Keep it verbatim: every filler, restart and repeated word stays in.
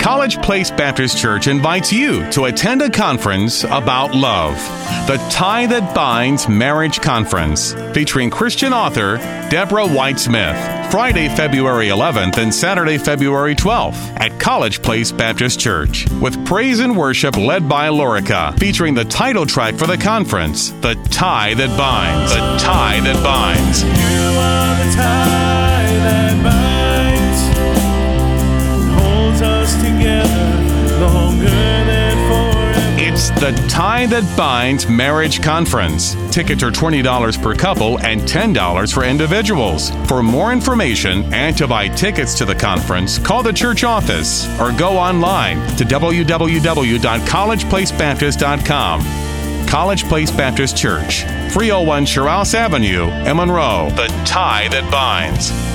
College Place Baptist Church invites you to attend a conference about love. The Tie That Binds Marriage Conference, featuring Christian author Deborah White-Smith, Friday, February eleventh and Saturday, February twelfth at College Place Baptist Church, with praise and worship led by Lorica, featuring the title track for the conference, The Tie That Binds. The Tie That Binds. You are the tie that binds, holds us together longer than forever. It's the Tie That Binds Marriage Conference. Tickets are twenty dollars per couple and ten dollars for individuals. For more information and to buy tickets to the conference, call the church office or go online to w w w dot college place baptist dot com. College Place Baptist Church, three oh one Shirouse Avenue in Monroe. The Tie That Binds.